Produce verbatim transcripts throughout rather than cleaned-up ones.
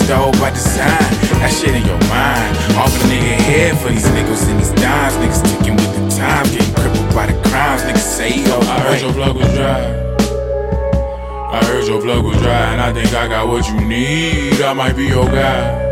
dog by design. That shit in your mind. Off a nigga head for these niggas and these dimes. Niggas ticking with the time, getting crippled by the crimes. Niggas say he go. I heard your plug was dry. I heard your plug was dry, and I think I got what you need. I might be your guy.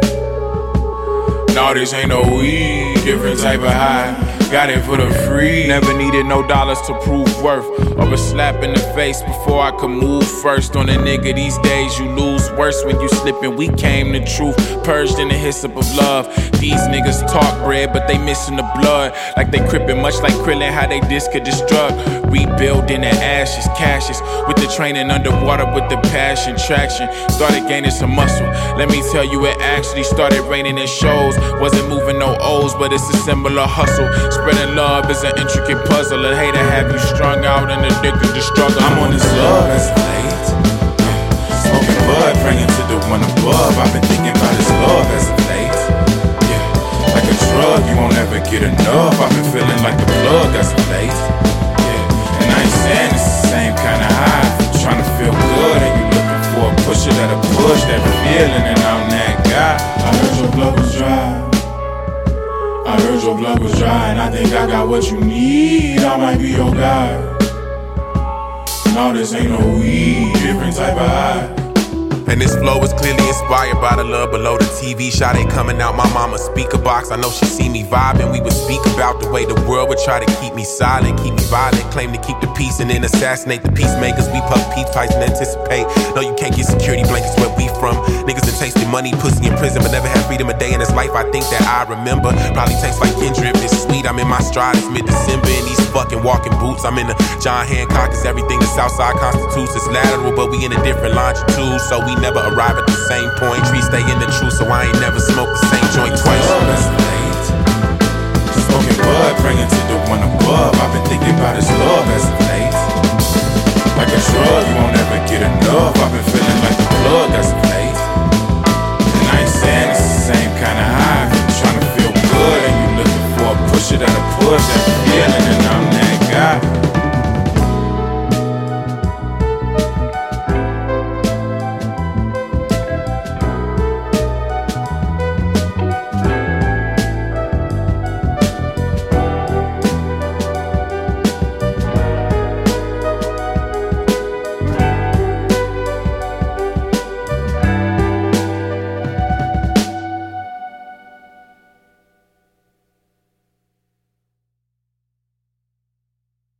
No, this ain't no weed, different type of high. Got it for the free. Never needed no dollars to prove worth, or a slap in the face before I could move first. On a nigga these days, you lose worse when you slippin'. We came the truth, purged in the hyssop of love. These niggas talk bread, but they missin' the blood. Like they crippin', much like Krillin, how they disc of this drug. Rebuilding the ashes, cashes, with the training underwater with the passion, traction. Started gaining some muscle. Let me tell you, it actually started raining in shows. Wasn't moving no O's, but it's a symbol of hustle. Spreading love is an intricate puzzle. A hater have you strung out and addicted to struggle. I'm on this love as of late. Yeah. Smoking bud, praying to the one above. I've been thinking about this love as of late. Yeah. Like a drug, you won't ever get enough. I've been feeling like the plug as of late. Yeah. And I ain't saying it's the same kind of high. If you're trying to feel good and you looking for a pusher that'll push that feeling, and I'm that guy. I heard your blood was dry. I heard your blood was dry, and I think I got what you need. I might be your guy. No, this ain't no weed, different type of high. And this flow is clearly inspired by the love below the T V shot. Ain't coming out my mama's speaker box. I know she see me vibing. We would speak about the way the world would try to keep me silent, keep me violent, claim to keep the peace and then assassinate the peacemakers. We puff peace pipes and anticipate. No, you can't get security blankets where we from. Niggas that tasted money, pussy in prison, but never had freedom a day in his life. I think that I remember. Probably tastes like Kendrick. It's sweet. I'm in my stride. It's mid-December in these fucking walking boots. I'm in the John Hancock. It's everything the Southside constitutes. It's lateral, but we in a different longitude, so we never arrive at the same point. Trees stay in the truth, so I ain't never smoked the same joint twice. Love as late. Smoking bud, praying to the one above.